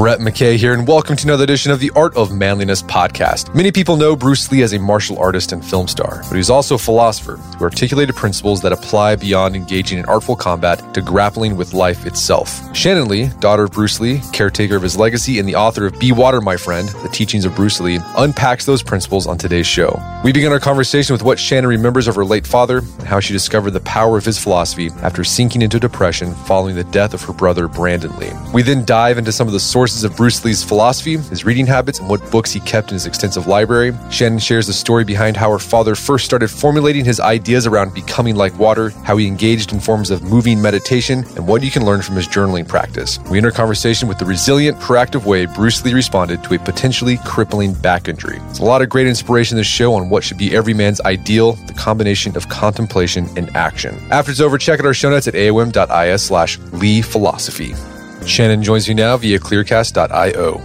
Brett McKay here, and welcome to another edition of the Art of Manliness podcast. Many people know Bruce Lee as a martial artist and film star, but he's also a philosopher who articulated principles that apply beyond engaging in artful combat to grappling with life itself. Shannon Lee, daughter of Bruce Lee, caretaker of his legacy, and the author of Be Water, My Friend, The Teachings of Bruce Lee, unpacks those principles on today's show. We begin our conversation with what Shannon remembers of her late father and how she discovered the power of his philosophy after sinking into depression following the death of her brother, Brandon Lee. We then dive into some of the sources of Bruce Lee's philosophy, his reading habits, and what books he kept in his extensive library. Shannon shares the story behind how her father first started formulating his ideas around becoming like water, how he engaged in forms of moving meditation, and what you can learn from his journaling practice. We enter conversation with the resilient, proactive way Bruce Lee responded to a potentially crippling back injury. There's a lot of great inspiration in this show on what should be every man's ideal, the combination of contemplation and action. After it's over, check out our show notes at aom.is/Lee Philosophy. Shannon joins me now via clearcast.io.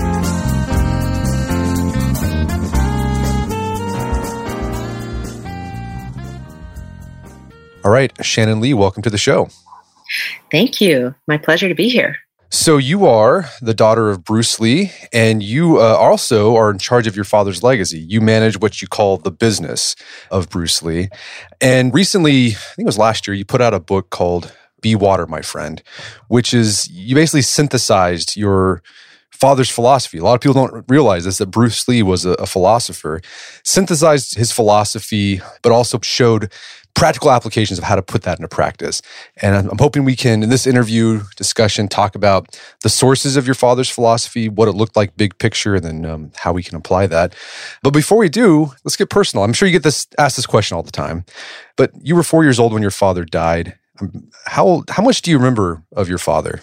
All right, Shannon Lee, welcome to the show. Thank you. My pleasure to be here. So you are the daughter of Bruce Lee, and you also are in charge of your father's legacy. You manage what you call the business of Bruce Lee. And recently, I think it was last year, you put out a book called Be Water, My Friend, which is, you basically synthesized your father's philosophy. A lot of people don't realize this, that Bruce Lee was a philosopher, synthesized his philosophy, but also showed practical applications of how to put that into practice. And I'm hoping we can, in this interview discussion, talk about the sources of your father's philosophy, what it looked like big picture, and then how we can apply that. But before we do, let's get personal. I'm sure you get asked this question all the time, but you were 4 years old when your father died. How much do you remember of your father?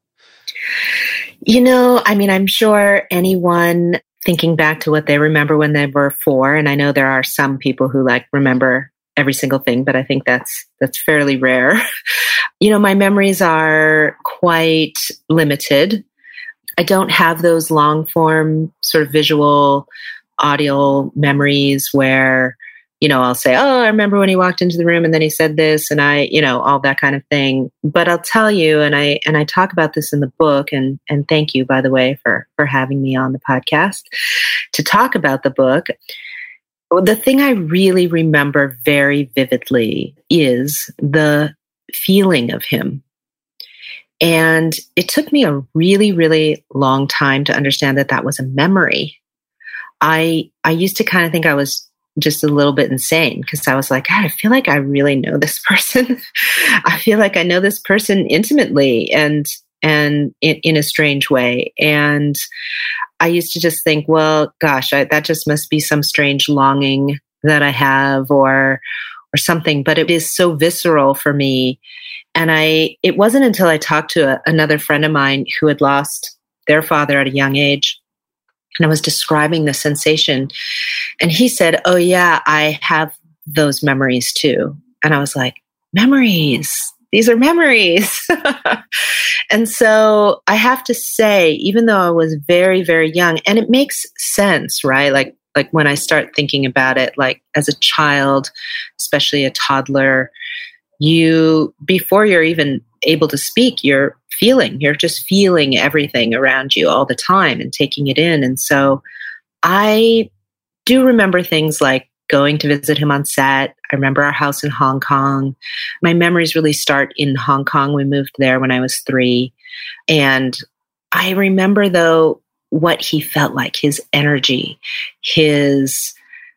I'm sure anyone thinking back to what they remember when they were 4, and I know there are some people who remember every single thing, but I think that's fairly rare. My memories are quite limited. I don't have those long form sort of visual, audio memories where I'll say, I remember when he walked into the room and then he said this and all that kind of thing. But I'll tell you, and I talk about this in the book, and thank you, by the way, for having me on the podcast to talk about the book. The thing I really remember very vividly is the feeling of him. And it took me a really, really long time to understand that was a memory. I used to kind of think I was just a little bit insane because I was like, God, I feel like I really know this person. I feel like I know this person intimately and in a strange way. And I used to just think, well, gosh, that just must be some strange longing that I have or something. But it is so visceral for me. And it wasn't until I talked to another friend of mine who had lost their father at a young age, and I was describing the sensation. And he said, oh yeah, I have those memories too. And I was like, memories? These are memories. And so I have to say, even though I was very, very young, and it makes sense, right? Like when I start thinking about it, like as a child, especially a toddler, before you're even able to speak, you're just feeling everything around you all the time and taking it in. And so I do remember things like going to visit him on set. I remember our house in Hong Kong. My memories really start in Hong Kong. We moved there when I was 3. And I remember, though, what he felt like, his energy, his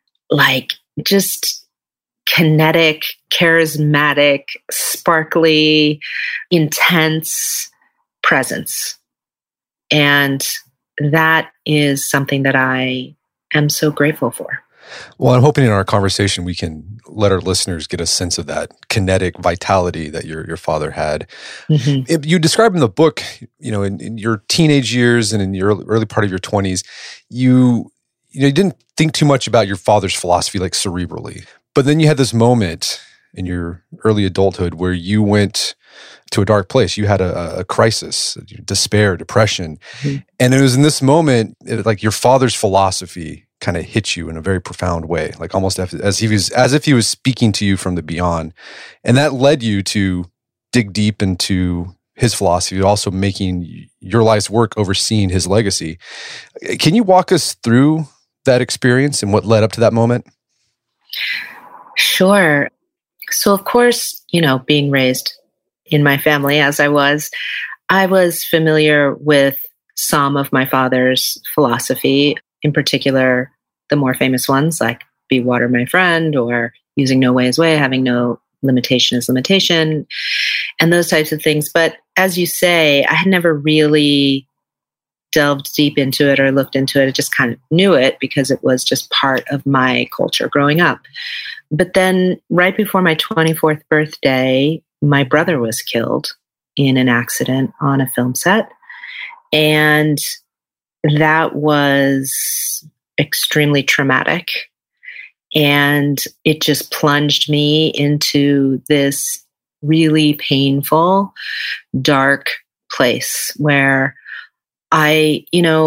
just kinetic, charismatic, sparkly, intense presence. And that is something that I am so grateful for. Well, I'm hoping in our conversation we can let our listeners get a sense of that kinetic vitality that your father had. Mm-hmm. You describe in the book, in your teenage years and in your early part of your 20s, you didn't think too much about your father's philosophy like cerebrally. But then you had this moment in your early adulthood where you went to a dark place. You had a crisis, despair, depression. Mm-hmm. And it was in this moment, like your father's philosophy kind of hit you in a very profound way, like almost as if he was speaking to you from the beyond. And that led you to dig deep into his philosophy, also making your life's work overseeing his legacy. Can you walk us through that experience and what led up to that moment? Sure. So, of course, being raised in my family as I was familiar with some of my father's philosophy, in particular, the more famous ones like be water, my friend, or using no way is way, having no limitation is limitation, and those types of things. But as you say, I had never really delved deep into it or looked into it. I just kind of knew it because it was just part of my culture growing up. But then right before my 24th birthday, my brother was killed in an accident on a film set. And that was extremely traumatic. And it just plunged me into this really painful, dark place where I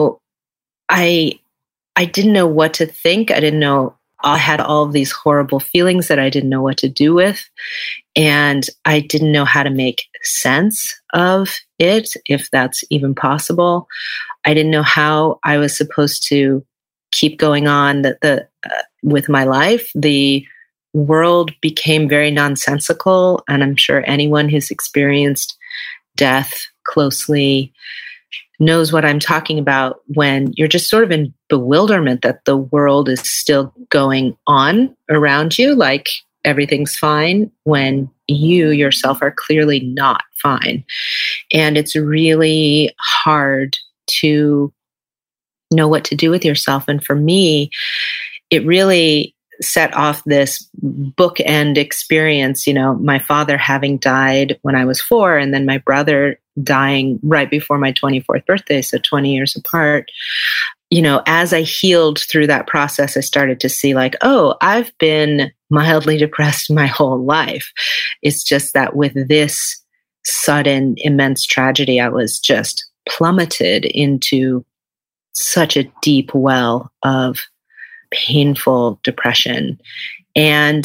didn't know what to think. I had all of these horrible feelings that I didn't know what to do with. And I didn't know how to make sense of it, if that's even possible. I didn't know how I was supposed to keep going on with my life. The world became very nonsensical. And I'm sure anyone who's experienced death closely knows what I'm talking about when you're just sort of in bewilderment that the world is still going on around you, like everything's fine, when you yourself are clearly not fine. And it's really hard to know what to do with yourself. And for me, it really set off this bookend experience, my father having died when I was 4, and then my brother dying right before my 24th birthday, so 20 years apart. As I healed through that process, I started to see I've been mildly depressed my whole life. It's just that with this sudden, immense tragedy, I was just plummeted into such a deep well of painful depression. And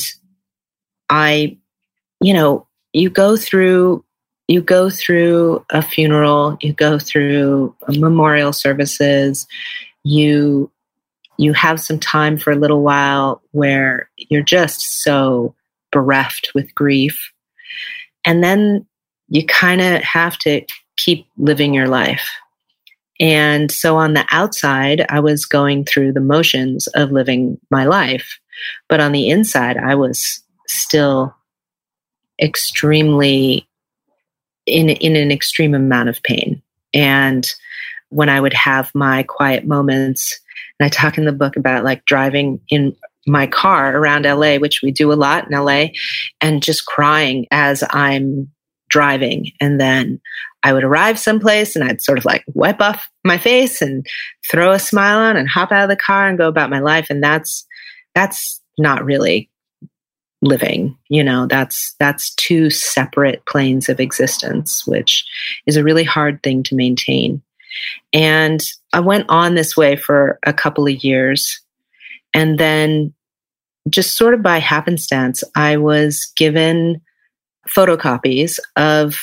you go through a funeral, you go through memorial services, you have some time for a little while where you're just so bereft with grief. And then you kind of have to keep living your life. And so on the outside, I was going through the motions of living my life. But on the inside, I was still extremely in an extreme amount of pain. And when I would have my quiet moments, and I talk in the book about driving in my car around LA, which we do a lot in LA, and just crying as I'm driving. And then I would arrive someplace and I'd sort of wipe off my face and throw a smile on and hop out of the car and go about my life. And that's not really living, that's two separate planes of existence, which is a really hard thing to maintain. And I went on this way for a couple of years. And then just sort of by happenstance, I was given photocopies of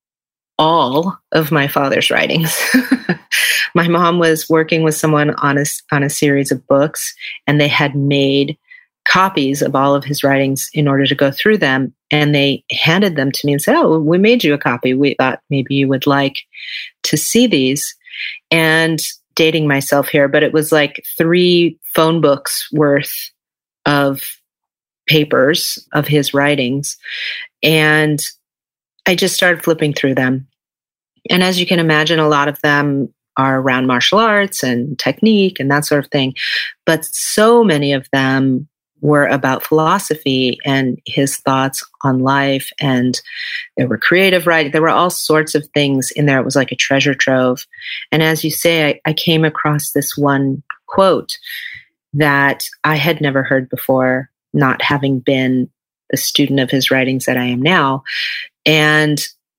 all of my father's writings. My mom was working with someone on a series of books, and they had made copies of all of his writings in order to go through them. And they handed them to me and said, "Oh, we made you a copy. We thought maybe you would like to see these." And dating myself here, but it was 3 phone books worth of papers of his writings. And I just started flipping through them. And as you can imagine, a lot of them are around martial arts and technique and that sort of thing. But so many of them were about philosophy and his thoughts on life. And there were creative writing. There were all sorts of things in there. It was like a treasure trove. And as you say, I came across this one quote that I had never heard before, not having been the student of his writings that I am now. And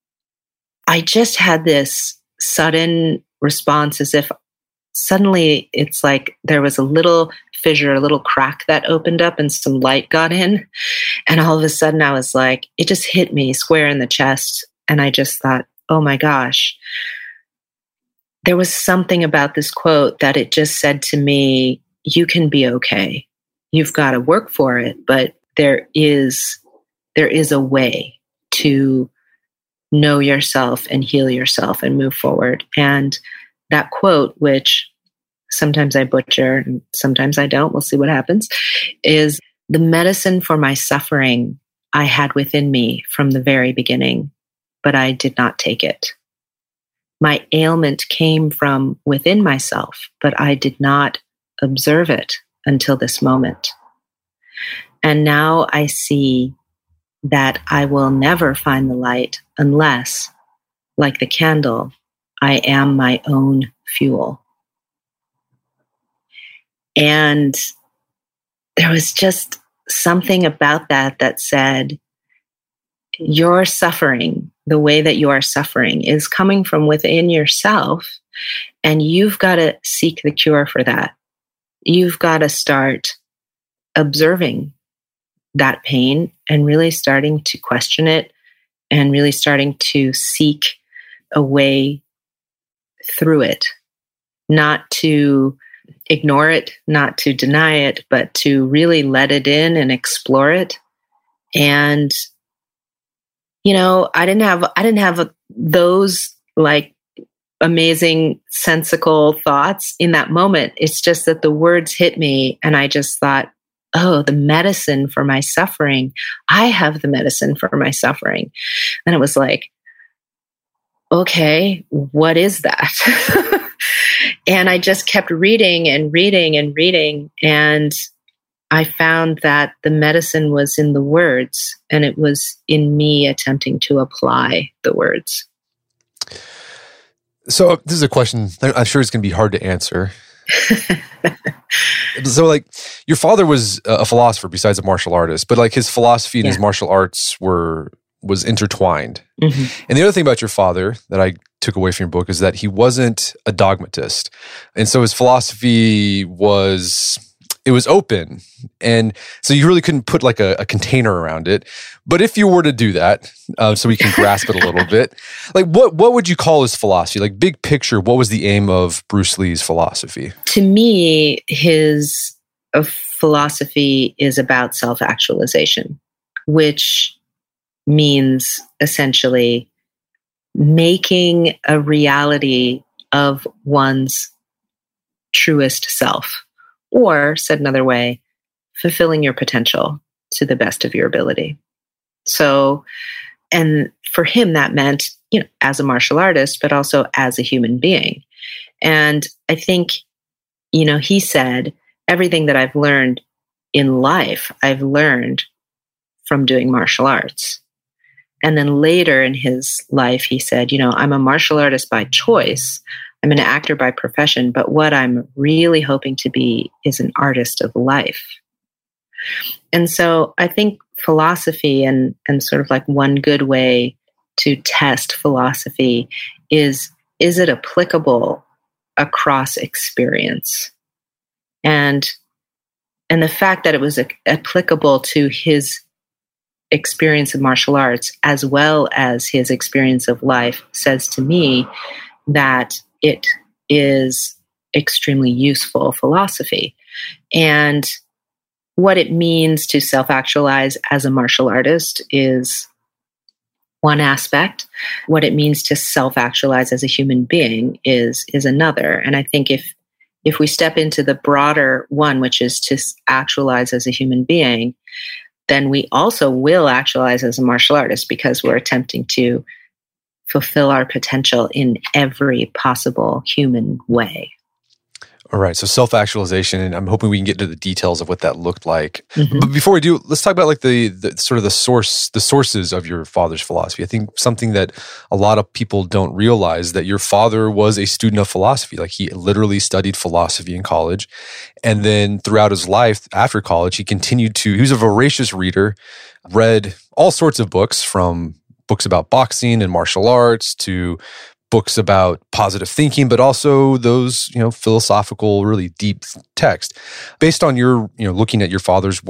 I just had this sudden response as if suddenly it's like there was a little fissure, a little crack that opened up and some light got in. And all of a sudden I was it just hit me square in the chest. And I just thought, oh my gosh, there was something about this quote that it just said to me, you can be okay. You've got to work for it, but there is a way to know yourself and heal yourself and move forward. And that quote, which sometimes I butcher and sometimes I don't, we'll see what happens, is the medicine for my suffering I had within me from the very beginning, but I did not take it. My ailment came from within myself, but I did not observe it until this moment. And now I see that I will never find the light unless, like the candle, I am my own fuel. And there was just something about that said, your suffering, the way that you are suffering, is coming from within yourself, and you've got to seek the cure for that. You've got to start observing that pain and really starting to question it and really starting to seek a way through it, not to ignore it, not to deny it, but to really let it in and explore it. And, you know, I didn't have those like amazing sensical thoughts in that moment. It's just that the words hit me and I just thought, oh, the medicine for my suffering. I have the medicine for my suffering. And it was like, okay, what is that? And I just kept reading and reading and reading. And I found that the medicine was in the words, and it was in me attempting to apply the words. So this is a question I'm sure it's going to be hard to answer. So like your father was a philosopher besides a martial artist, but like his philosophy and his martial arts was intertwined. Mm-hmm. And the other thing about your father that I took away from your book is that he wasn't a dogmatist. And so his philosophy was open. And so you really couldn't put like a container around it. But if you were to do that, so we can grasp it a little bit, like what would you call his philosophy? Like big picture, what was the aim of Bruce Lee's philosophy? To me, his philosophy is about self-actualization, which means essentially making a reality of one's truest self. Or, said another way, fulfilling your potential to the best of your ability. So, and for him, that meant, you know, as a martial artist, but also as a human being. And I think, you know, he said, everything that I've learned in life, I've learned from doing martial arts. And then later in his life, he said, you know, I'm a martial artist by choice. I'm an actor by profession, but what I'm really hoping to be is an artist of life. And so I think philosophy and sort of like one good way to test philosophy is it applicable across experience? And the fact that it was applicable to his experience of martial arts as well as his experience of life says to me that it is extremely useful philosophy. And what it means to self-actualize as a martial artist is one aspect. What it means to self-actualize as a human being is another. And I think if we step into the broader one, which is to actualize as a human being, then we also will actualize as a martial artist because we're attempting to fulfill our potential in every possible human way. All right. So self-actualization, and I'm hoping we can get into the details of what that looked like. Mm-hmm. But before we do, let's talk about like the sort of the sources of your father's philosophy. I think something that a lot of people don't realize that your father was a student of philosophy. Like he literally studied philosophy in college. And then throughout his life after college, he was a voracious reader, read all sorts of books, from books about boxing and martial arts to books about positive thinking, but also those, philosophical, really deep text. Based on your, looking at your father's work,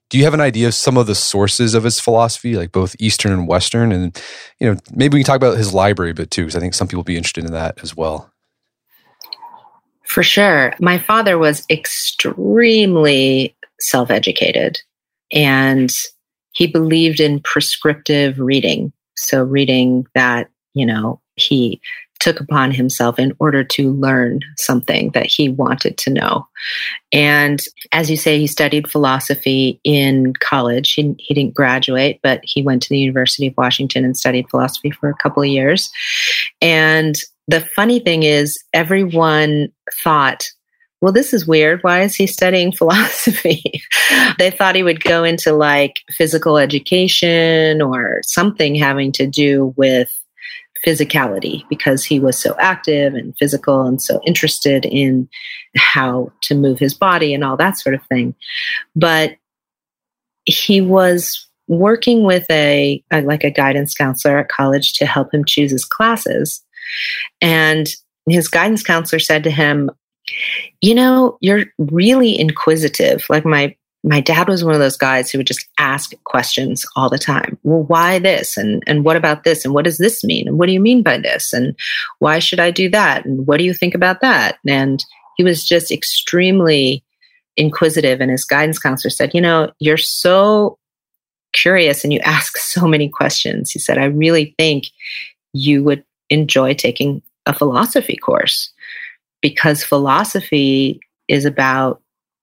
Do you have an idea of some of the sources of his philosophy, like both Eastern and Western? And, maybe we can talk about his library a bit too, because I think some people will be interested in that as well. For sure. My father was extremely self-educated, and he believed in prescriptive reading. So reading that, he took upon himself in order to learn something that he wanted to know. And as you say, he studied philosophy in college. He didn't graduate, but he went to the University of Washington and studied philosophy for a couple of years. And the funny thing is, everyone thought, well, this is weird. Why is he studying philosophy? They thought he would go into like physical education or something having to do with physicality, because he was so active and physical and so interested in how to move his body and all that sort of thing. But he was working with a guidance counselor at college to help him choose his classes. And his guidance counselor said to him, you're really inquisitive. Like my dad was one of those guys who would just ask questions all the time. Well, why this? And what about this? And what does this mean? And what do you mean by this? And why should I do that? And what do you think about that? And he was just extremely inquisitive. And his guidance counselor said, you're so curious and you ask so many questions. He said, I really think you would enjoy taking a philosophy course, because philosophy is about,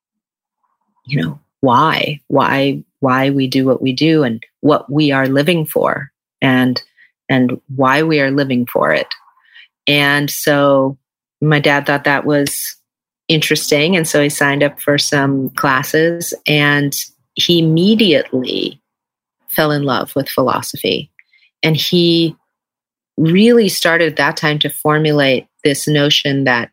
why we do what we do and what we are living for and why we are living for it. And so my dad thought that was interesting. And so he signed up for some classes, and he immediately fell in love with philosophy. And he really started at that time to formulate this notion that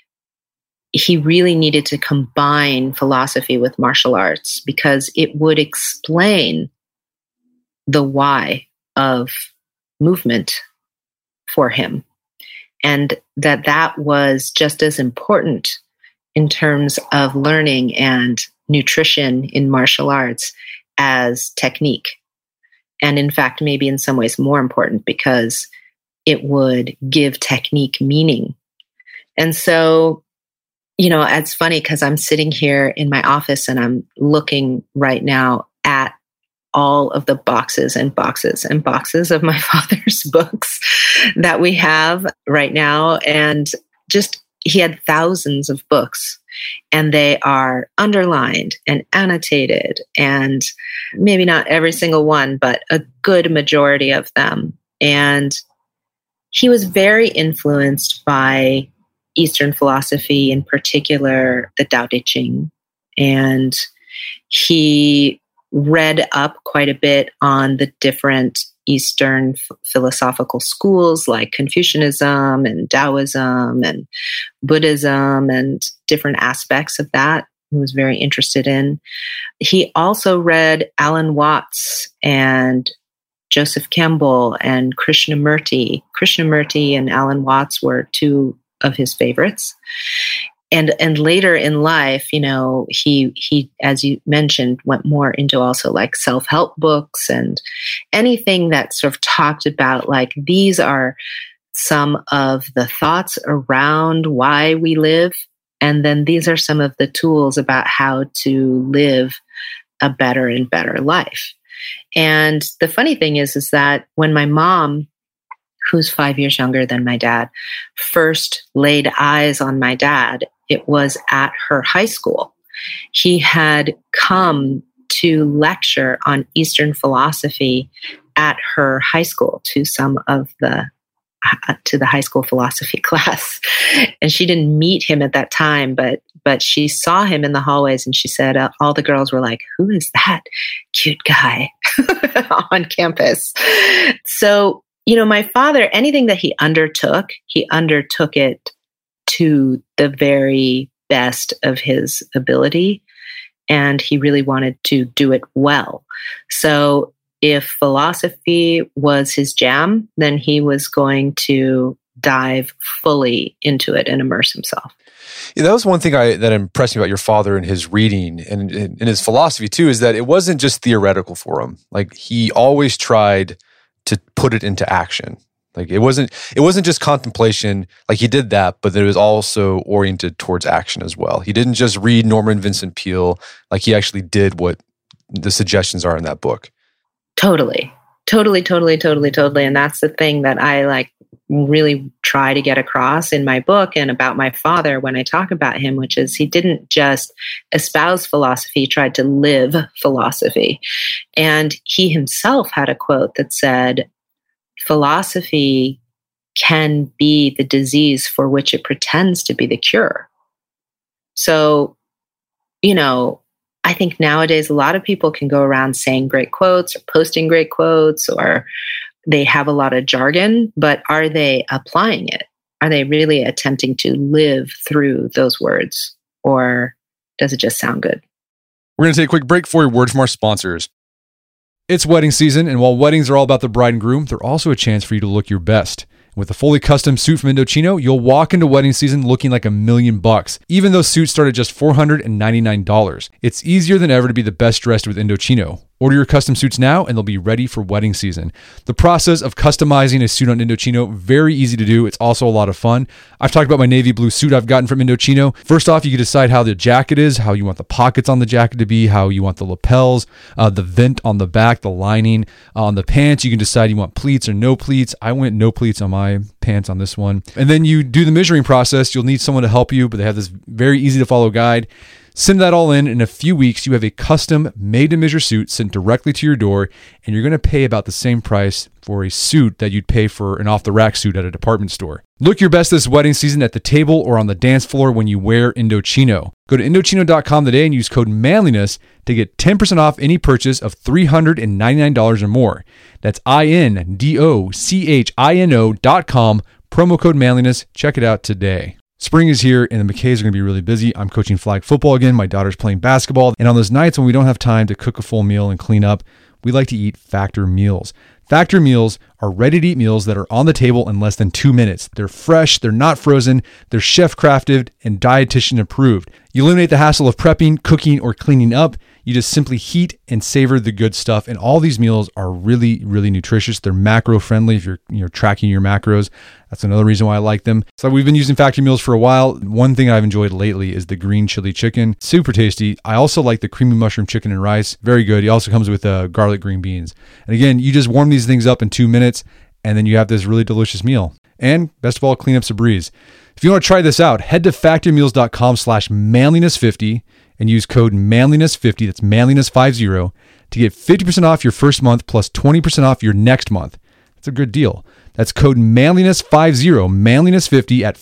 he really needed to combine philosophy with martial arts, because it would explain the why of movement for him. And that was just as important in terms of learning and nutrition in martial arts as technique. And in fact, maybe in some ways more important, because it would give technique meaning. And so, it's funny because I'm sitting here in my office and I'm looking right now at all of the boxes and boxes and boxes of my father's books that we have right now. And just, he had thousands of books, and they are underlined and annotated, and maybe not every single one, but a good majority of them. And he was very influenced by Eastern philosophy, in particular, the Tao Te Ching. And he read up quite a bit on the different Eastern philosophical schools like Confucianism and Taoism and Buddhism and different aspects of that he was very interested in. He also read Alan Watts and Joseph Campbell and Krishnamurti. Krishnamurti and Alan Watts were two of his favorites. And later in life, he, as you mentioned, went more into also like self-help books and anything that sort of talked about like, these are some of the thoughts around why we live. And then these are some of the tools about how to live a better and better life. And the funny thing is that when my mom, who's 5 years younger than my dad, first laid eyes on my dad, it was at her high school. He had come to lecture on Eastern philosophy at her high school to the high school philosophy class. And she didn't meet him at that time, but she saw him in the hallways, and she said, all the girls were like, who is that cute guy on campus? So, my father, anything that he undertook it to the very best of his ability, and he really wanted to do it well. So if philosophy was his jam, then he was going to dive fully into it and immerse himself. Yeah, that was one thing that impressed me about your father and his reading and his philosophy too, is that it wasn't just theoretical for him. Like, he always tried to put it into action. Like, it wasn't just contemplation. Like, he did that, but it was also oriented towards action as well. He didn't just read Norman Vincent Peale. Like, he actually did what the suggestions are in that book. Totally. And that's the thing that I really try to get across in my book and about my father when I talk about him, which is he didn't just espouse philosophy, he tried to live philosophy. And he himself had a quote that said, philosophy can be the disease for which it pretends to be the cure. So, I think nowadays a lot of people can go around saying great quotes or posting great quotes, or they have a lot of jargon, but are they applying it? Are they really attempting to live through those words, or does it just sound good? We're going to take a quick break for a word from our sponsors. It's wedding season, and while weddings are all about the bride and groom, they're also a chance for you to look your best. With a fully custom suit from Indochino, you'll walk into wedding season looking like $1 million, even though suits start at just $499. It's easier than ever to be the best dressed with Indochino. Order your custom suits now and they'll be ready for wedding season. The process of customizing a suit on Indochino, very easy to do. It's also a lot of fun. I've talked about my navy blue suit I've gotten from Indochino. First off, you can decide how the jacket is, how you want the pockets on the jacket to be, how you want the lapels, the vent on the back, the lining. On the pants, you can decide you want pleats or no pleats. I went no pleats on my pants on this one. And then you do the measuring process. You'll need someone to help you, but they have this very easy to follow guide. Send that all in a few weeks, you have a custom made-to-measure suit sent directly to your door, and you're going to pay about the same price for a suit that you'd pay for an off-the-rack suit at a department store. Look your best this wedding season at the table or on the dance floor when you wear Indochino. Go to Indochino.com today and use code manliness to get 10% off any purchase of $399 or more. That's INDOCHINO.com, promo code manliness. Check it out today. Spring is here and the McKays are going to be really busy. I'm coaching flag football again. My daughter's playing basketball. And on those nights when we don't have time to cook a full meal and clean up, we like to eat Factor meals. Factor meals are ready-to-eat meals that are on the table in less than 2 minutes. They're fresh, they're not frozen, they're chef-crafted and dietitian approved. You eliminate the hassle of prepping, cooking, or cleaning up. You just simply heat and savor the good stuff. And all these meals are really, really nutritious. They're macro-friendly if you're tracking your macros. That's another reason why I like them. So we've been using Factor meals for a while. One thing I've enjoyed lately is the green chili chicken. Super tasty. I also like the creamy mushroom chicken and rice. Very good. He also comes with garlic green beans. And again, you just warm these things up in 2 minutes, and then you have this really delicious meal. And best of all, cleanup's a breeze. If you want to try this out, head to factormeals.com/manliness50 and use code manliness50, that's manliness50, to get 50% off your first month plus 20% off your next month. That's a good deal. That's code manliness50, manliness50 at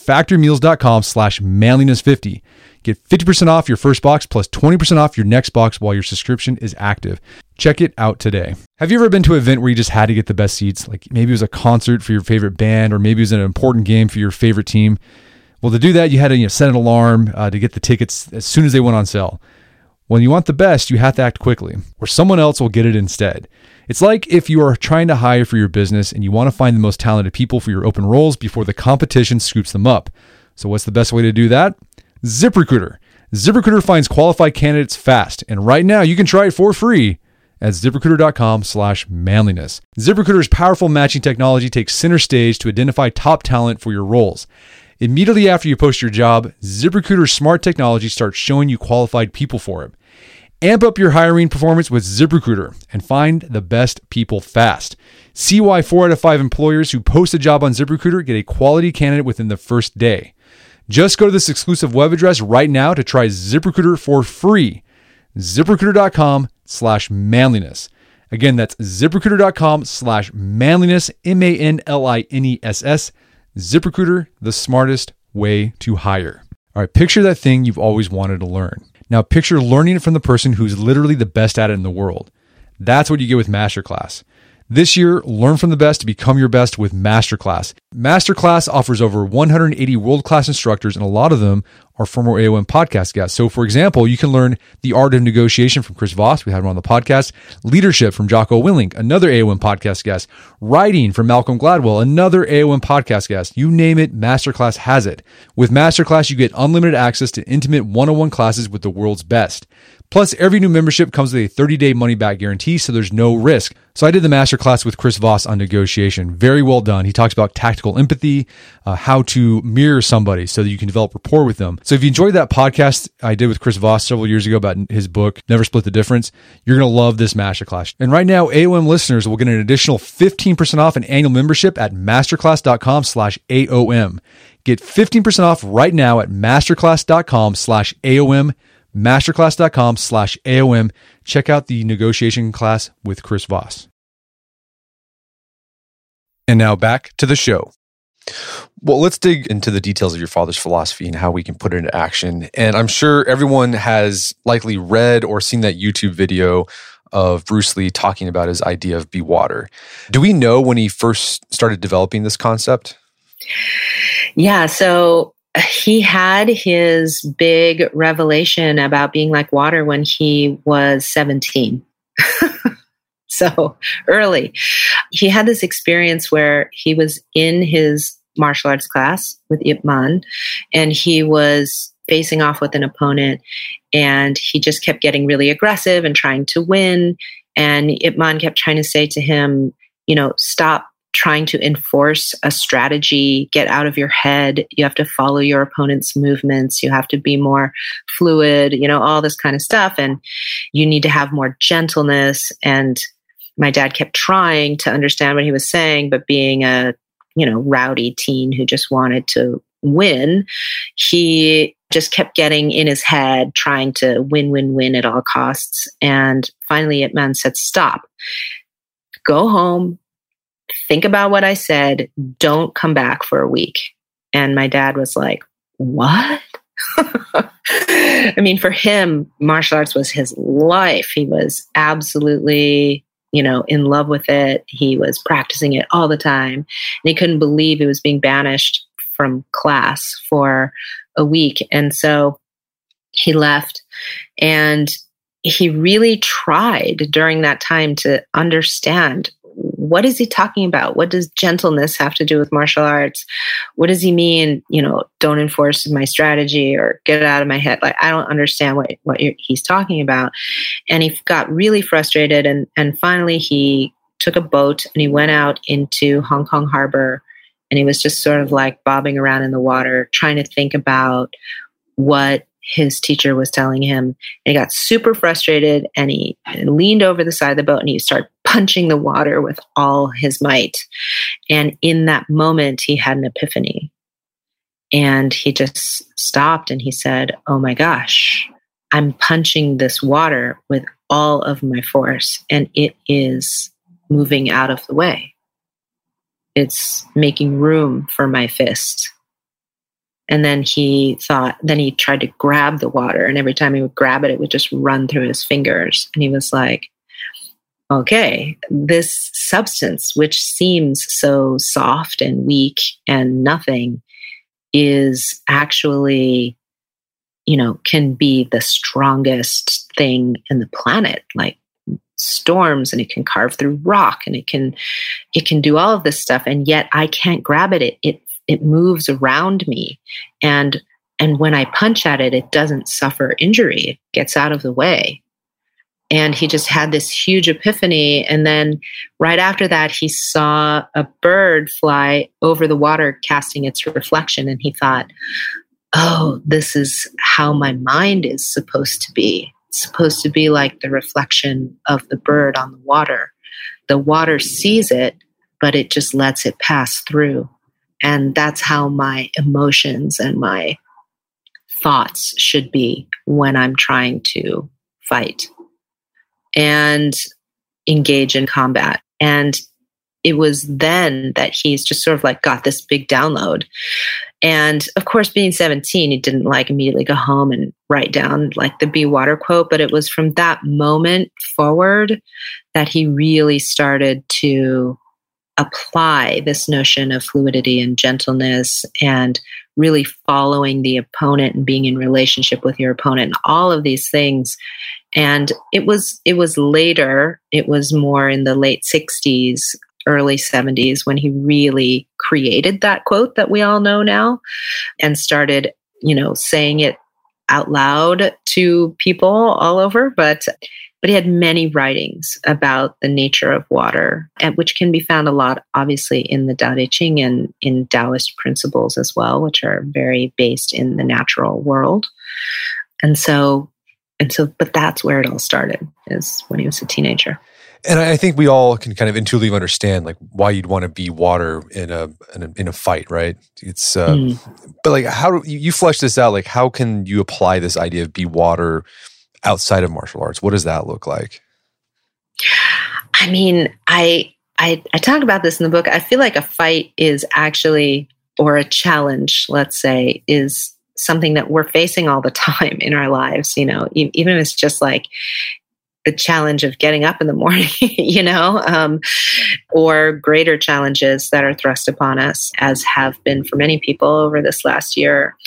factormeals.com/manliness50. Get 50% off your first box plus 20% off your next box while your subscription is active. Check it out today. Have you ever been to an event where you just had to get the best seats? Like maybe it was a concert for your favorite band, or maybe it was an important game for your favorite team. Well, to do that, you had to set an alarm to get the tickets as soon as they went on sale. When you want the best, you have to act quickly, or someone else will get it instead. It's like if you are trying to hire for your business and you want to find the most talented people for your open roles before the competition scoops them up. So what's the best way to do that? ZipRecruiter. ZipRecruiter finds qualified candidates fast, and right now you can try it for free at ZipRecruiter.com/manliness. ZipRecruiter's powerful matching technology takes center stage to identify top talent for your roles. Immediately after you post your job, ZipRecruiter's smart technology starts showing you qualified people for it. Amp up your hiring performance with ZipRecruiter and find the best people fast. See why 4 out of 5 employers who post a job on ZipRecruiter get a quality candidate within the first day. Just go to this exclusive web address right now to try ZipRecruiter for free. ZipRecruiter.com/manliness. Again, that's ZipRecruiter.com/manliness, MANLINESS. ZipRecruiter, the smartest way to hire. All right, picture that thing you've always wanted to learn. Now picture learning it from the person who's literally the best at it in the world. That's what you get with Masterclass. This year, learn from the best to become your best with Masterclass. Masterclass offers over 180 world-class instructors, and a lot of them are former AOM podcast guests. So, for example, you can learn the art of negotiation from Chris Voss. We had him on the podcast. Leadership from Jocko Willink, another AOM podcast guest. Writing from Malcolm Gladwell, another AOM podcast guest. You name it, Masterclass has it. With Masterclass, you get unlimited access to intimate one-on-one classes with the world's best. Plus, every new membership comes with a 30-day money-back guarantee, so there's no risk. So I did the masterclass with Chris Voss on negotiation. Very well done. He talks about tactical empathy, how to mirror somebody so that you can develop rapport with them. So if you enjoyed that podcast I did with Chris Voss several years ago about his book, Never Split the Difference, you're going to love this masterclass. And right now, AOM listeners will get an additional 15% off an annual membership at masterclass.com/AOM. Get 15% off right now at masterclass.com/AOM. Masterclass.com/AOM. Check out the negotiation class with Chris Voss. And now back to the show. Well, let's dig into the details of your father's philosophy and how we can put it into action. And I'm sure everyone has likely read or seen that YouTube video of Bruce Lee talking about his idea of be water. Do we know when he first started developing this concept? Yeah, so he had his big revelation about being like water when he was 17. So early. He had this experience where he was in his martial arts class with Ip Man, and he was facing off with an opponent, and he just kept getting really aggressive and trying to win. And Ip Man kept trying to say to him, stop trying to enforce a strategy, get out of your head. You have to follow your opponent's movements. You have to be more fluid, all this kind of stuff. And you need to have more gentleness. And my dad kept trying to understand what he was saying, but being a, rowdy teen who just wanted to win, he just kept getting in his head, trying to win at all costs. And finally, Ip Man said, stop, go home, think about what I said. Don't come back for a week. And my dad was like, what? I mean, for him, martial arts was his life. He was absolutely, in love with it. He was practicing it all the time. And he couldn't believe he was being banished from class for a week. And so he left, and he really tried during that time to understand, what is he talking about? What does gentleness have to do with martial arts? What does he mean, don't enforce my strategy or get it out of my head? Like, I don't understand what he's talking about. And he got really frustrated. And finally, he took a boat and he went out into Hong Kong Harbor, and he was just sort of like bobbing around in the water, trying to think about what his teacher was telling him. And he got super frustrated, and he leaned over the side of the boat and he started punching the water with all his might. And in that moment, he had an epiphany. And he just stopped and he said, oh my gosh, I'm punching this water with all of my force, and it is moving out of the way. It's making room for my fist. And then he tried to grab the water, and every time he would grab it, it would just run through his fingers. And he was like, okay, this substance, which seems so soft and weak and nothing, is actually, can be the strongest thing in the planet, like storms, and it can carve through rock, and it can do all of this stuff. And yet I can't grab it. It moves around me. And when I punch at it, it doesn't suffer injury. It gets out of the way. And he just had this huge epiphany. And then right after that, he saw a bird fly over the water, casting its reflection. And he thought, oh, this is how my mind is supposed to be. It's supposed to be like the reflection of the bird on the water. The water sees it, but it just lets it pass through. And that's how my emotions and my thoughts should be when I'm trying to fight and engage in combat. And it was then that he's just sort of like got this big download. And of course, being 17, he didn't like immediately go home and write down like the be water quote, but it was from that moment forward that he really started to apply this notion of fluidity and gentleness and really following the opponent and being in relationship with your opponent and all of these things. And it was later, it was more in the late 60s, early 70s when he really created that quote that we all know now and started, saying it out loud to people all over. But he had many writings about the nature of water, and which can be found a lot, obviously, in the Tao Te Ching and in Taoist principles as well, which are very based in the natural world. But that's where it all started, is when he was a teenager. And I think we all can kind of intuitively understand like why you'd want to be water in a fight, right? It's but like how do you flesh this out? Like how can you apply this idea of be water outside of martial arts? What does that look like? I mean, I talk about this in the book. I feel like a fight is actually, or a challenge, let's say, is something that we're facing all the time in our lives. Even if it's just like the challenge of getting up in the morning, or greater challenges that are thrust upon us, as have been for many people over this last year.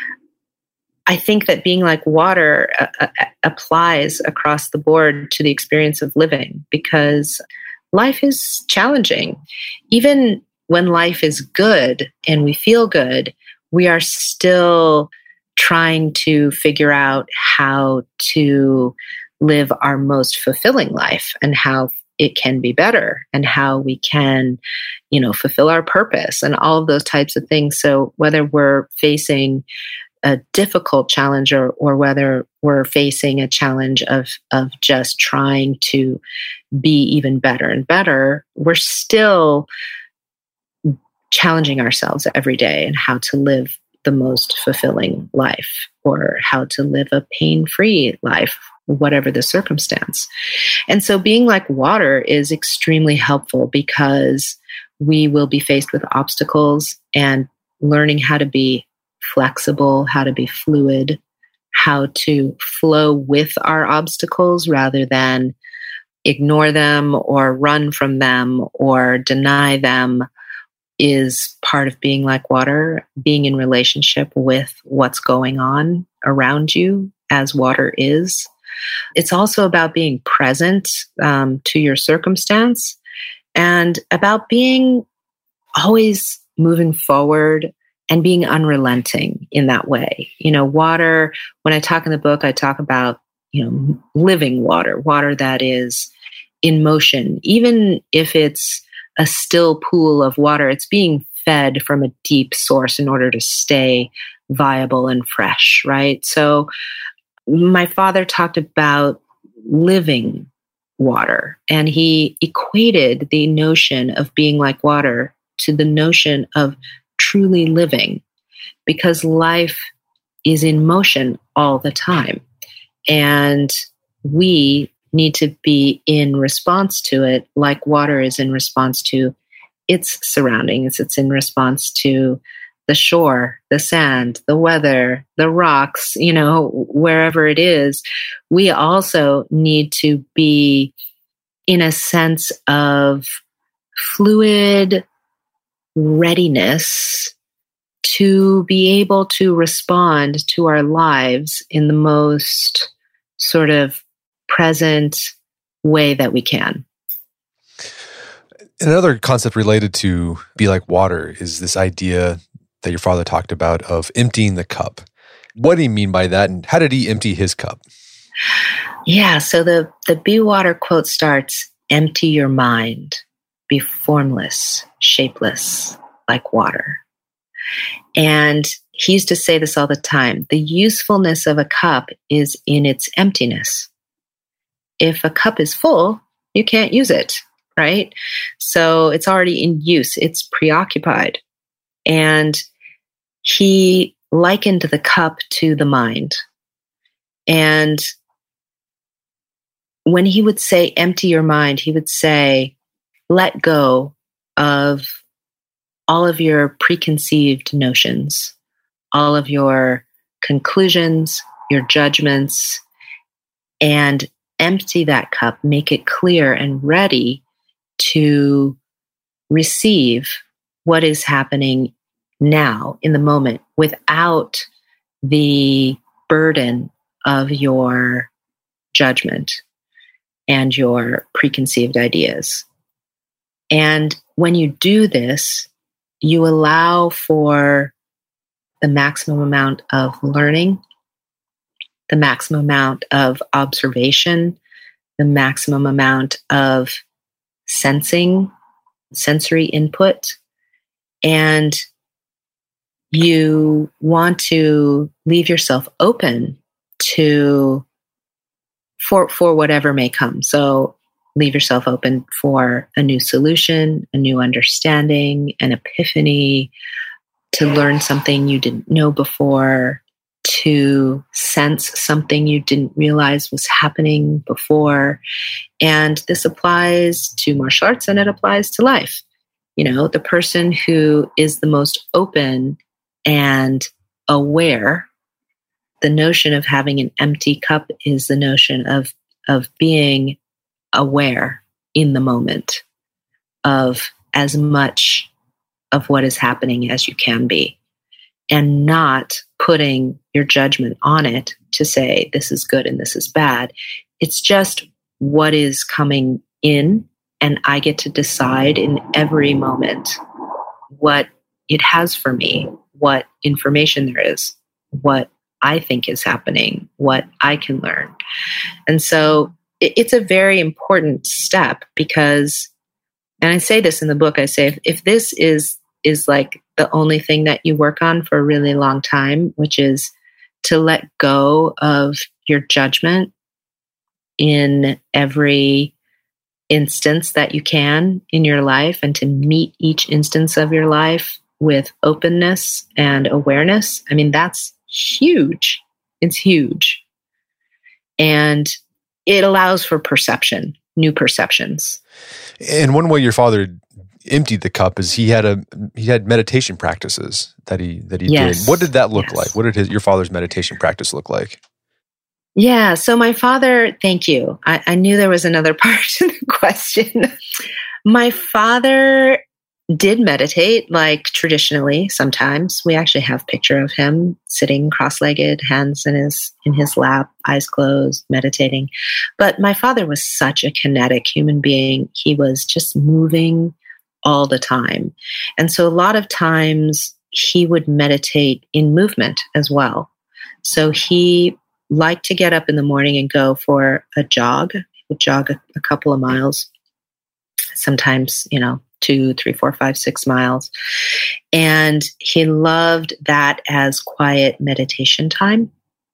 I think that being like water applies across the board to the experience of living, because life is challenging. Even when life is good and we feel good, we are still trying to figure out how to live our most fulfilling life and how it can be better and how we can, fulfill our purpose and all of those types of things. So whether we're facing a difficult challenge or whether we're facing a challenge of just trying to be even better and better, we're still challenging ourselves every day in how to live the most fulfilling life or how to live a pain-free life, whatever the circumstance. And so being like water is extremely helpful because we will be faced with obstacles, and learning how to be flexible, how to be fluid, how to flow with our obstacles rather than ignore them or run from them or deny them is part of being like water, being in relationship with what's going on around you as water is. It's also about being present to your circumstance and about being always moving forward and being unrelenting in that way. Water, when I talk in the book, I talk about, living water that is in motion. Even if it's a still pool of water, it's being fed from a deep source in order to stay viable and fresh, right? So my father talked about living water, and he equated the notion of being like water to the notion of truly living, because life is in motion all the time. And we need to be in response to it like water is in response to its surroundings. It's in response to the shore, the sand, the weather, the rocks, wherever it is. We also need to be in a sense of fluid readiness to be able to respond to our lives in the most sort of present way that we can. Another concept related to be like water is this idea that your father talked about of emptying the cup. What do you mean by that, and how did he empty his cup? Yeah, so the Be Water quote starts, "Empty your mind, be formless, shapeless, like water." And he used to say this all the time. The usefulness of a cup is in its emptiness. If a cup is full, you can't use it, right? So it's already in use. It's preoccupied. And he likened the cup to the mind. And when he would say, empty your mind, he would say, let go of all of your preconceived notions, all of your conclusions, your judgments, and empty that cup, make it clear and ready to receive what is happening now in the moment without the burden of your judgment and your preconceived ideas. And when you do this, you allow for the maximum amount of learning, the maximum amount of observation, the maximum amount of sensing, sensory input, and you want to leave yourself open for whatever may come. So leave yourself open for a new solution, a new understanding, an epiphany, to learn something you didn't know before, to sense something you didn't realize was happening before. And this applies to martial arts and it applies to life. You know, the person who is the most open and aware, the notion of having an empty cup is the notion of being aware in the moment of as much of what is happening as you can be, and not putting your judgment on it to say this is good and this is bad. It's just what is coming in, and I get to decide in every moment what it has for me, what information there is, what I think is happening, what I can learn. And so it's a very important step because, and I say this in the book, I say, if this is like the only thing that you work on for a really long time, which is to let go of your judgment in every instance that you can in your life, and to meet each instance of your life with openness and awareness. I mean, that's huge. It's huge. And it allows for perception, new perceptions. And one way your father emptied the cup is he had meditation practices that he Yes. did. What did that look Yes. like? What did your father's meditation practice look like? Yeah. So my father, thank you. I knew there was another part to the question. My father did meditate, like traditionally. Sometimes we actually have a picture of him sitting cross-legged, hands in his lap, eyes closed, meditating. But my father was such a kinetic human being. He was just moving all the time. And so a lot of times he would meditate in movement as well. So he liked to get up in the morning and go for a jog. He would jog a couple of miles, sometimes, 2, 3, 4, 5, 6 miles. And he loved that as quiet meditation time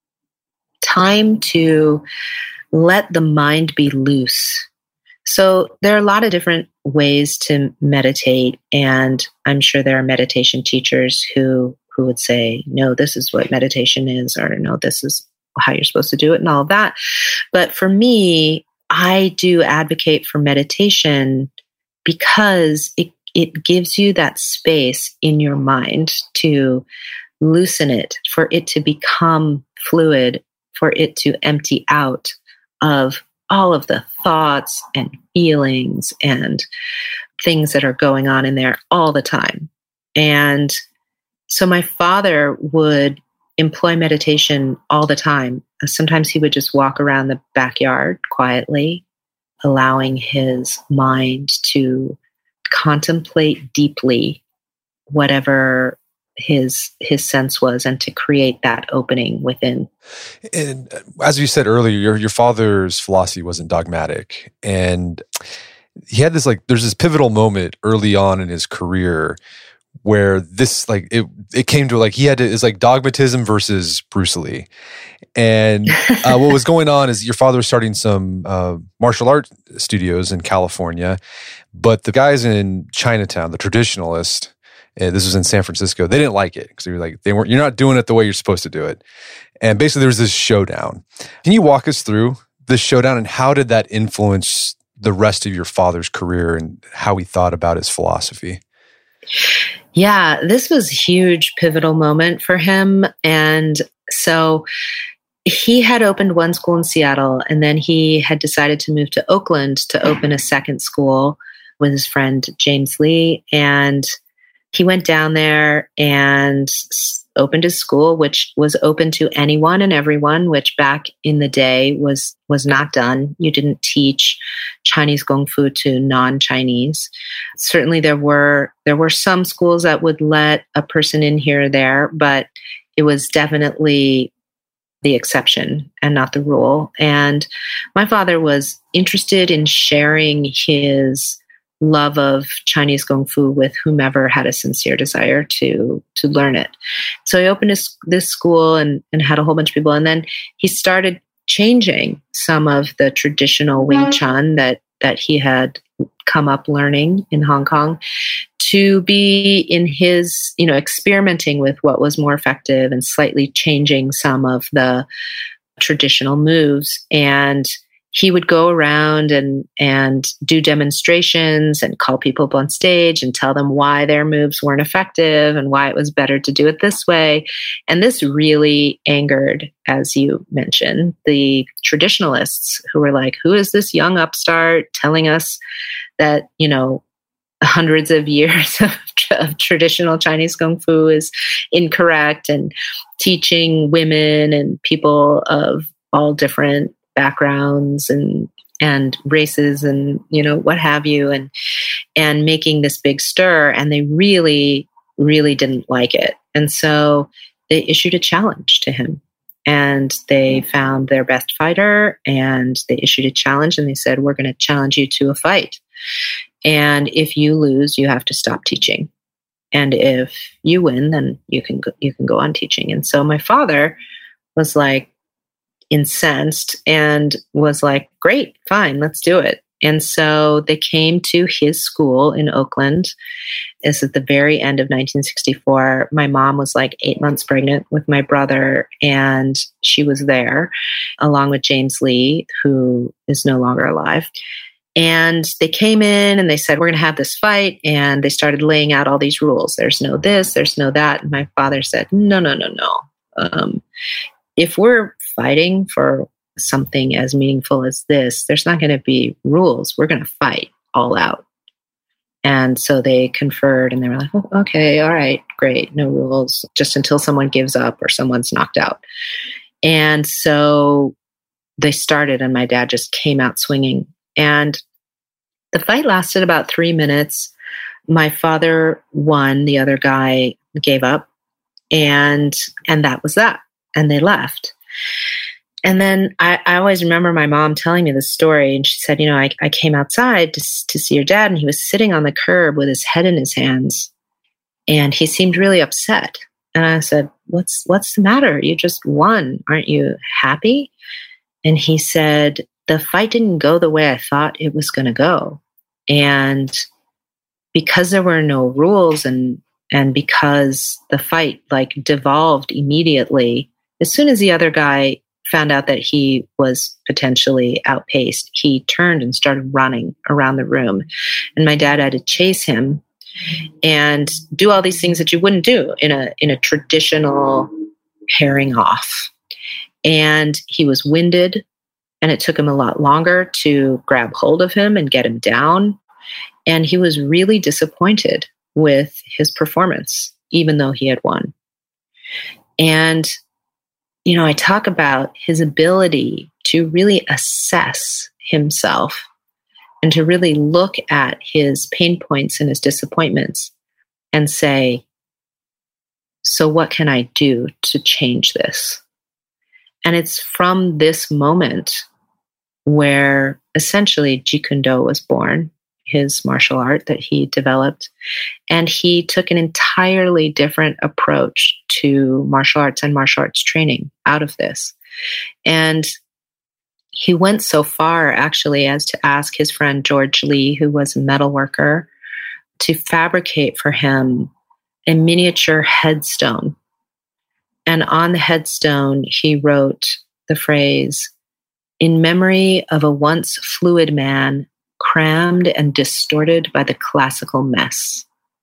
to let the mind be loose. So there are a lot of different ways to meditate, and I'm sure there are meditation teachers who would say, no, this is what meditation is, or no, this is how you're supposed to do it and all of that. But for me, I do advocate for meditation because it gives you that space in your mind to loosen it, for it to become fluid, for it to empty out of all of the thoughts and feelings and things that are going on in there all the time. And so my father would employ meditation all the time. Sometimes he would just walk around the backyard quietly, allowing his mind to contemplate deeply whatever his sense was, and to create that opening within. And as you said earlier, your father's philosophy wasn't dogmatic, and he had this there's this pivotal moment early on in his career where this it came to it's like dogmatism versus Bruce Lee. And what was going on is your father was starting some martial art studios in California, but the guys in Chinatown, the traditionalists, this was in San Francisco, they didn't like it because they were like, you're not doing it the way you're supposed to do it. And basically there was this showdown. Can you walk us through this showdown, and how did that influence the rest of your father's career and how he thought about his philosophy? Yeah, this was a huge pivotal moment for him. And so he had opened one school in Seattle, and then he had decided to move to Oakland to open a second school with his friend James Lee. And he went down there and opened a school, which was open to anyone and everyone, which back in the day was not done. You didn't teach Chinese Kung Fu to non-Chinese. Certainly there were some schools that would let a person in here or there, but it was definitely the exception and not the rule. And my father was interested in sharing his love of Chinese Kung Fu with whomever had a sincere desire to learn it. So he opened this school and had a whole bunch of people. And then he started changing some of the traditional Wing Chun that he had come up learning in Hong Kong to be in his, experimenting with what was more effective and slightly changing some of the traditional moves. And he would go around and do demonstrations and call people up on stage and tell them why their moves weren't effective and why it was better to do it this way. And this really angered, as you mentioned, the traditionalists who were like, who is this young upstart telling us that, hundreds of years of traditional Chinese Kung Fu is incorrect, and teaching women and people of all different backgrounds and races and what have you, and making this big stir. And they really, really didn't like it. And so they issued a challenge to him, and they found their best fighter and they issued a challenge, and they said, we're going to challenge you to a fight. And if you lose, you have to stop teaching. And if you win, then you can go on teaching. And so my father was like incensed and was like, great, fine, let's do it. And so they came to his school in Oakland. This is at the very end of 1964. My mom was like 8 months pregnant with my brother, and she was there along with James Lee, who is no longer alive. And they came in and they said, we're going to have this fight. And they started laying out all these rules. There's no this, there's no that. And my father said, no. If we're fighting for something as meaningful as this, there's not going to be rules. We're going to fight all out. And so they conferred and they were like, oh, okay, all right, great. No rules, just until someone gives up or someone's knocked out. And so they started, and my dad just came out swinging. And the fight lasted about 3 minutes. My father won. The other guy gave up. And that was that. And they left. And then I always remember my mom telling me this story. And she said, I came outside to see your dad, and he was sitting on the curb with his head in his hands. And he seemed really upset. And I said, what's the matter? You just won. Aren't you happy? And he said, the fight didn't go the way I thought it was going to go. And because there were no rules and because the fight devolved immediately, as soon as the other guy found out that he was potentially outpaced, he turned and started running around the room. And my dad had to chase him and do all these things that you wouldn't do in a traditional pairing off. And he was winded. And it took him a lot longer to grab hold of him and get him down. And he was really disappointed with his performance, even though he had won. And, I talk about his ability to really assess himself and to really look at his pain points and his disappointments and say, so what can I do to change this? And it's from this moment where essentially Jeet Kune Do was born, his martial art that he developed. And he took an entirely different approach to martial arts and martial arts training out of this. And he went so far, actually, as to ask his friend George Lee, who was a metal worker, to fabricate for him a miniature headstone. And on the headstone, he wrote the phrase, "In memory of a once fluid man, crammed and distorted by the classical mess."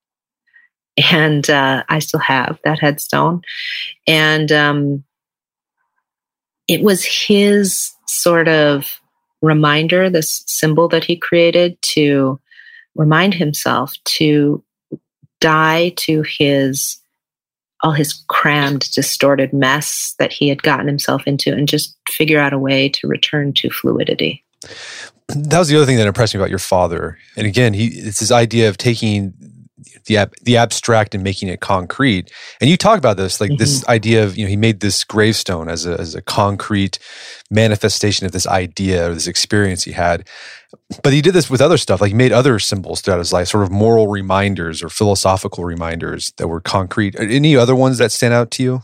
And I still have that headstone. And it was his sort of reminder, this symbol that he created to remind himself to die to all his crammed, distorted mess that he had gotten himself into, and just figure out a way to return to fluidity. That was the other thing that impressed me about your father. And again, it's this idea of taking the abstract and making it concrete. And you talk about this, like this idea of, he made this gravestone as a concrete manifestation of this idea or this experience he had. But he did this with other stuff, like he made other symbols throughout his life, sort of moral reminders or philosophical reminders that were concrete. Any other ones that stand out to you?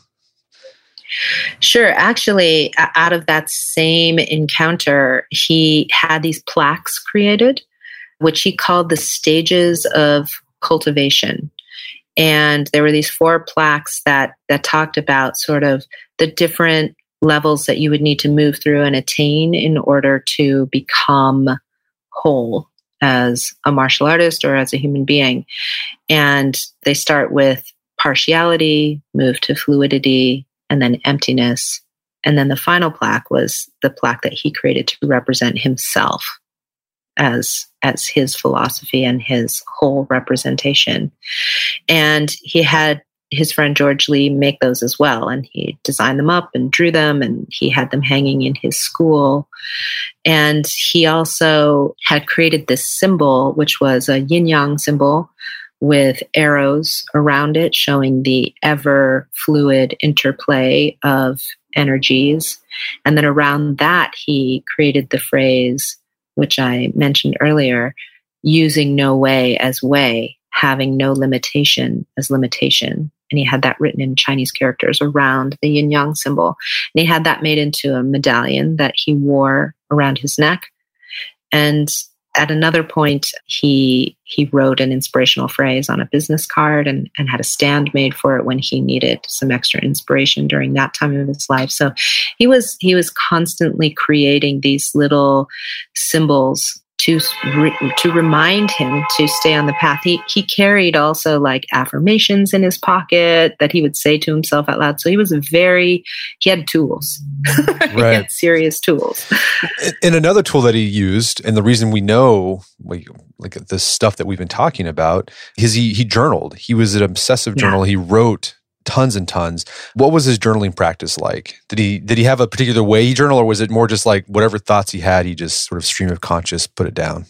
Sure. Actually, out of that same encounter, he had these plaques created, which he called the stages of cultivation. And there were these 4 plaques that talked about sort of the different levels that you would need to move through and attain in order to become whole as a martial artist or as a human being. And they start with partiality, move to fluidity, and then emptiness. And then the final plaque was the plaque that he created to represent himself as his philosophy and his whole representation. And he had his friend George Lee make those as well. And he designed them up and drew them, and he had them hanging in his school. And he also had created this symbol, which was a yin-yang symbol with arrows around it showing the ever fluid interplay of energies. And then around that, he created the phrase, which I mentioned earlier, using no way as way, having no limitation as limitation. And he had that written in Chinese characters around the yin-yang symbol. And he had that made into a medallion that he wore around his neck. And at another point, he wrote an inspirational phrase on a business card and had a stand made for it when he needed some extra inspiration during that time of his life. So he was constantly creating these little symbols to remind him to stay on the path. He carried also like affirmations in his pocket that he would say to himself out loud. So he had tools. Right. He had serious tools. And another tool that he used, and the reason we know like the stuff that we've been talking about, is he journaled. He was an obsessive journaler. He wrote tons and tons. What was his journaling practice like? Did he have a particular way he journaled, or was it more just like whatever thoughts he had, he just sort of stream of conscious put it down?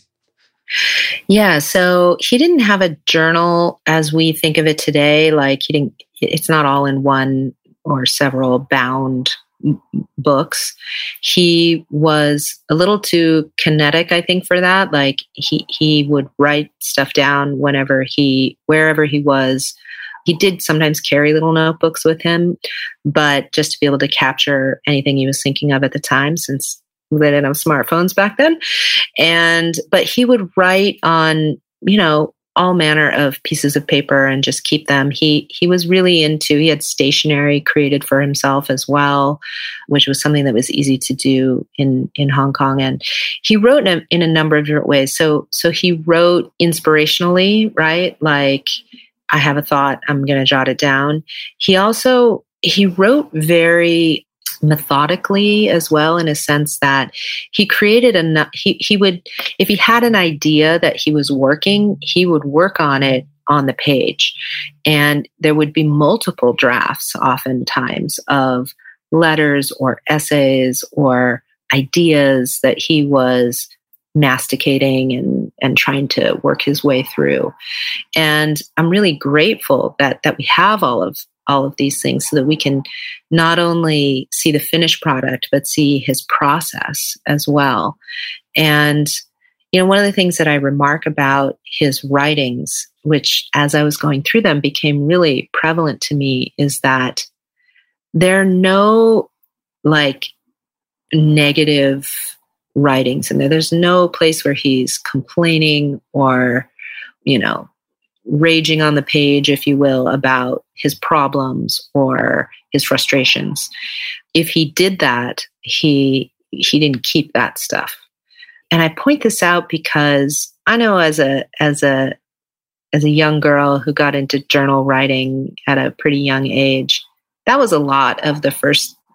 Yeah, so he didn't have a journal as we think of it today. Like it's not all in one or several bound books. He was a little too kinetic, I think, for that. Like he would write stuff down wherever he was. He did sometimes carry little notebooks with him, but just to be able to capture anything he was thinking of at the time, since they didn't have smartphones back then. But he would write on, all manner of pieces of paper and just keep them. He was really he had stationery created for himself as well, which was something that was easy to do in Hong Kong. And he wrote in a number of different ways. So he wrote inspirationally, right? Like, I have a thought, I'm going to jot it down. He wrote very methodically as well, in a sense that he created he would, if he had an idea that he was working, he would work on it on the page. And there would be multiple drafts oftentimes of letters or essays or ideas that he was masticating and trying to work his way through. And I'm really grateful that we have all of these things so that we can not only see the finished product, but see his process as well. And, one of the things that I remark about his writings, which as I was going through them became really prevalent to me, is that there are no negative writings in there. There's no place where he's complaining or, raging on the page, if you will, about his problems or his frustrations. If he did that, he didn't keep that stuff. And I point this out because I know as a young girl who got into journal writing at a pretty young age, that was a lot of the first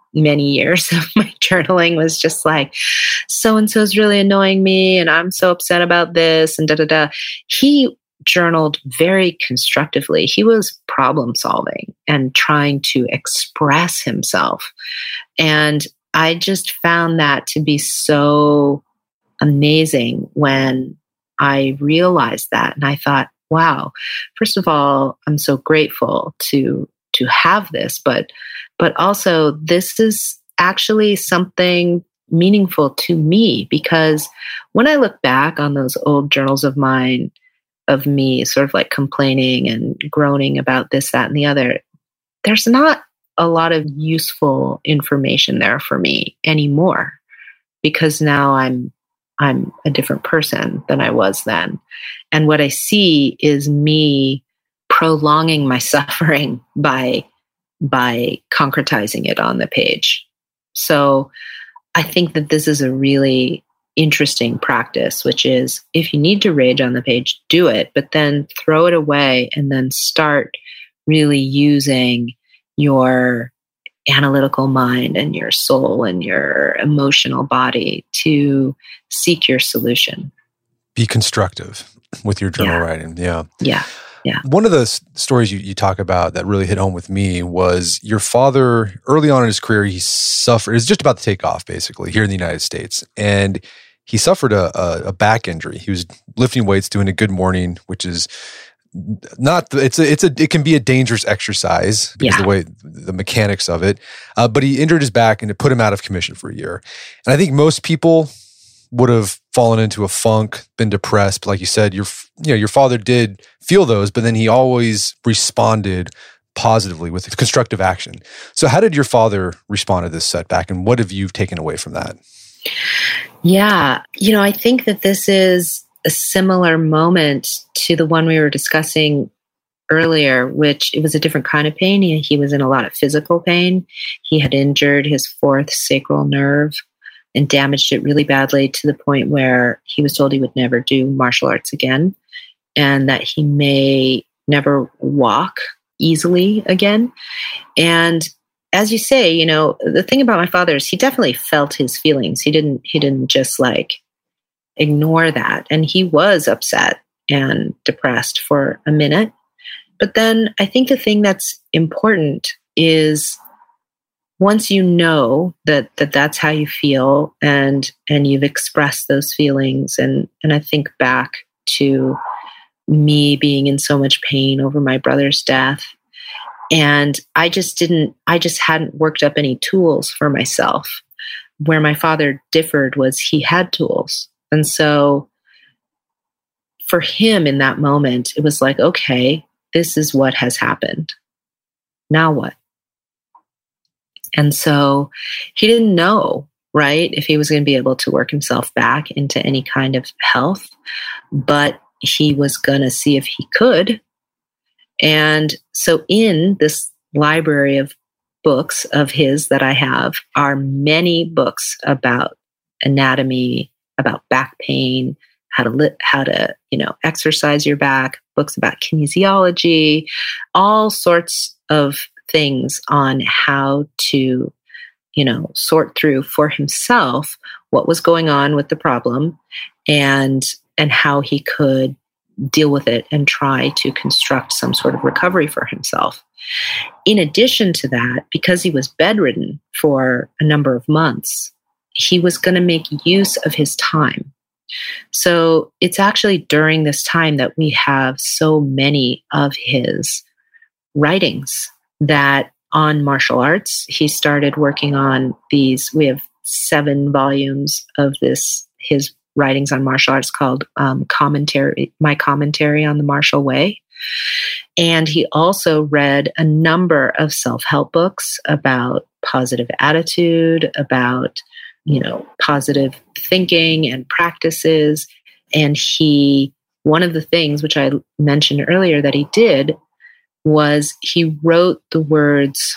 many years of my journaling was just like, so-and-so is really annoying me and I'm so upset about this and da-da-da. He journaled very constructively. He was problem solving and trying to express himself. And I just found that to be so amazing when I realized that. And I thought, wow, first of all, I'm so grateful to have this, but also this is actually something meaningful to me, because when I look back on those old journals of mine, of me sort of like complaining and groaning about this, that, and the other, there's not a lot of useful information there for me anymore, because now I'm a different person than I was then. And what I see is me prolonging my suffering by concretizing it on the page. So I think that this is a really interesting practice, which is if you need to rage on the page, do it, but then throw it away and then start really using your analytical mind and your soul and your emotional body to seek your solution. Be constructive with your journal writing. Yeah. One of the stories you talk about that really hit home with me was your father, early on in his career, he suffered, it was just about to take off basically here in the United States. And he suffered a back injury. He was lifting weights, doing a good morning, which is not, it can be a dangerous exercise because the way, the mechanics of it. But he injured his back and it put him out of commission for a year. And I think most people would have fallen into a funk, been depressed. But like you said, your father did feel those, but then he always responded positively with constructive action. So how did your father respond to this setback, and what have you taken away from that? Yeah, I think that this is a similar moment to the one we were discussing earlier, which it was a different kind of pain. He was in a lot of physical pain. He had injured his fourth sacral nerve and damaged it really badly to the point where he was told he would never do martial arts again and that he may never walk easily again. And as you say, the thing about my father is he definitely felt his feelings. He didn't just like ignore that. And he was upset and depressed for a minute. But then I think the thing that's important is once you know that that's how you feel and you've expressed those feelings, and I think back to me being in so much pain over my brother's death, and I just hadn't worked up any tools for myself. Where my father differed was he had tools. And so for him in that moment, it was like, okay, this is what has happened. Now what? And so he didn't know, right, if he was going to be able to work himself back into any kind of health, but he was going to see if he could. And so in this library of books of his that I have are many books about anatomy, about back pain, how to exercise your back, books about kinesiology, all sorts of things on how to, sort through for himself what was going on with the problem and how he could deal with it and try to construct some sort of recovery for himself. In addition to that, because he was bedridden for a number of months, he was going to make use of his time. So it's actually during this time that we have so many of his writings that on martial arts, he started working on these. We have 7 volumes of his writings on martial arts called My Commentary on the Martial Way. And he also read a number of self-help books about positive attitude, about, positive thinking and practices. And one of the things which I mentioned earlier that he did was he wrote the words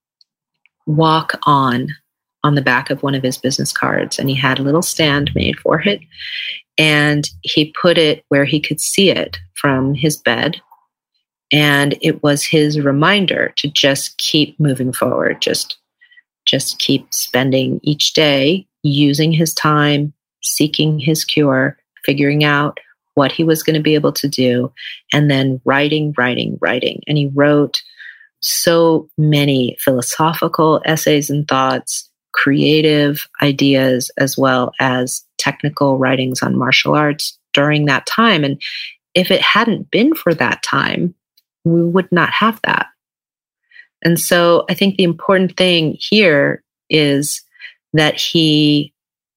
"walk on" the back of one of his business cards. And he had a little stand made for it. And he put it where he could see it from his bed. And it was his reminder to just keep moving forward, just just keep spending each day using his time, seeking his cure, figuring out what he was going to be able to do, and then writing. And he wrote so many philosophical essays and thoughts, creative ideas, as well as technical writings on martial arts during that time. And if it hadn't been for that time, we would not have that. And so I think the important thing here is that he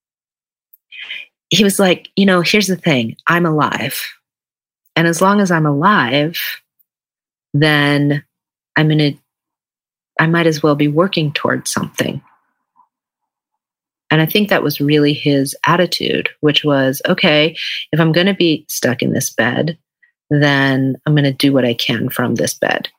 was like, here's the thing, I'm alive. And as long as I'm alive, then I might as well be working towards something. And I think that was really his attitude, which was, okay, if I'm going to be stuck in this bed, then I'm going to do what I can from this bed.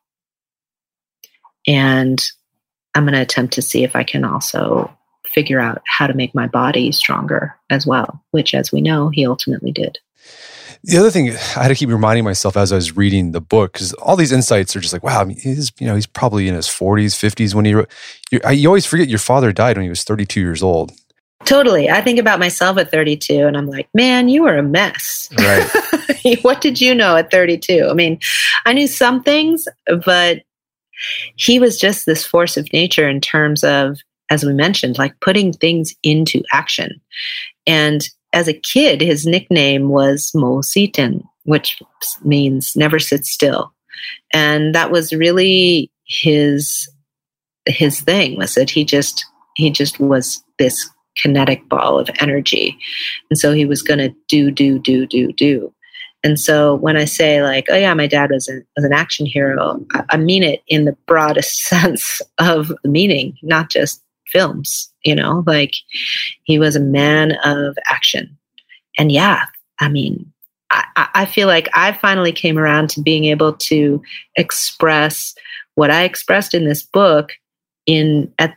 And I'm going to attempt to see if I can also figure out how to make my body stronger as well, which, as we know, he ultimately did. The other thing I had to keep reminding myself as I was reading the book, because all these insights are just like, wow, he's probably in his 40s, 50s when he wrote. You always forget your father died when he was 32 years old. Totally. I think about myself at 32 and I'm like, man, you were a mess. Right. What did you know at 32? I mean, I knew some things, but he was just this force of nature in terms of, as we mentioned, like putting things into action. And as a kid, his nickname was Mo Sitin, which means never sit still. And that was really his thing, was that he just was this kinetic ball of energy. And so he was going to do. And so when I say like, oh yeah, my dad was an action hero, I mean it in the broadest sense of the meaning, not just films, like he was a man of action. And yeah, I mean, I feel like I finally came around to being able to express what I expressed in this book in my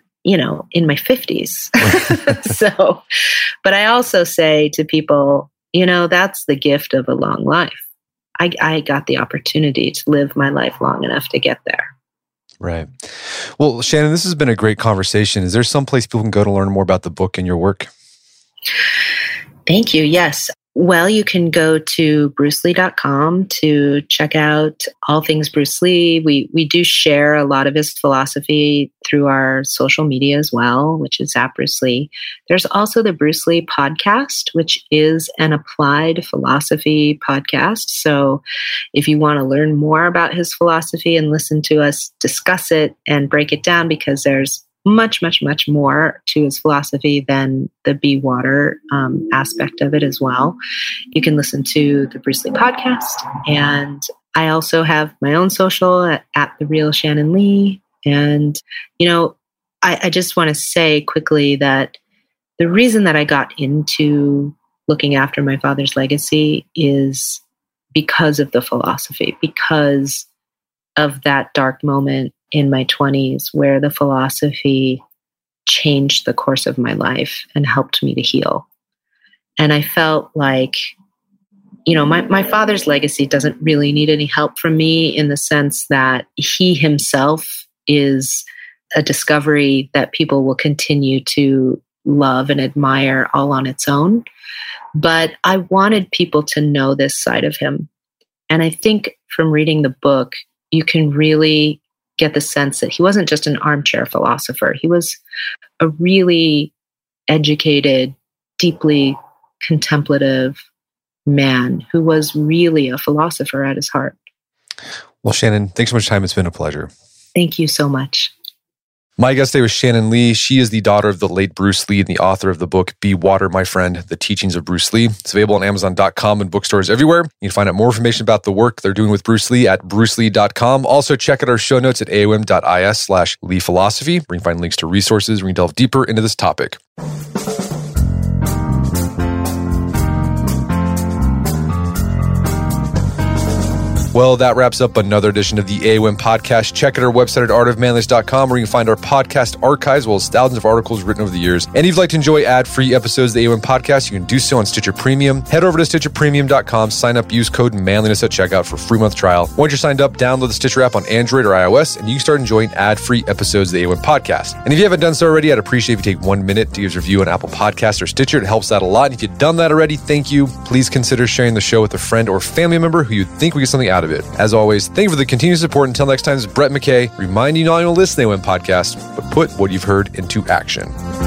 50s. So, but I also say to people, that's the gift of a long life. I got the opportunity to live my life long enough to get there. Right. Well, Shannon, this has been a great conversation. Is there some place people can go to learn more about the book and your work? Thank you. Yes. Well, you can go to brucelee.com to check out all things Bruce Lee. We do share a lot of his philosophy through our social media as well, which is @Bruce Lee. There's also the Bruce Lee podcast, which is an applied philosophy podcast. So if you want to learn more about his philosophy and listen to us discuss it and break it down, because there's much, much, much more to his philosophy than the Be Water aspect of it as well. You can listen to the Bruce Lee podcast. And I also have my own social at The Real Shannon Lee. And, I just want to say quickly that the reason that I got into looking after my father's legacy is because of the philosophy, because of that dark moment in my 20s where the philosophy changed the course of my life and helped me to heal. And I felt like, my father's legacy doesn't really need any help from me, in the sense that he himself is a discovery that people will continue to love and admire all on its own. But I wanted people to know this side of him. And I think from reading the book, you can really get the sense that he wasn't just an armchair philosopher. He was a really educated, deeply contemplative man who was really a philosopher at his heart. Well, Shannon, thanks so much for your time. It's been a pleasure. Thank you so much. My guest today was Shannon Lee. She is the daughter of the late Bruce Lee and the author of the book, Be Water, My Friend, The Teachings of Bruce Lee. It's available on Amazon.com and bookstores everywhere. You can find out more information about the work they're doing with Bruce Lee at brucelee.com. Also, check out our show notes at aom.is/Lee Philosophy, where you can find links to resources where you can delve deeper into this topic. Well, that wraps up another edition of the AOM podcast. Check out our website at artofmanliness.com where you can find our podcast archives as well as thousands of articles written over the years. And if you'd like to enjoy ad-free episodes of the AOM podcast, you can do so on Stitcher Premium. Head over to stitcherpremium.com, sign up, use code manliness at checkout for a free month trial. Once you're signed up, download the Stitcher app on Android or iOS, and you can start enjoying ad-free episodes of the AOM podcast. And if you haven't done so already, I'd appreciate if you take 1 minute to give us a review on Apple Podcasts or Stitcher. It helps out a lot. And if you've done that already, thank you. Please consider sharing the show with a friend or family member who you think will get something out of it. As always, thank you for the continued support. Until next time, this is Brett McKay, reminding you not only to listen to the AOM podcast, but put what you've heard into action.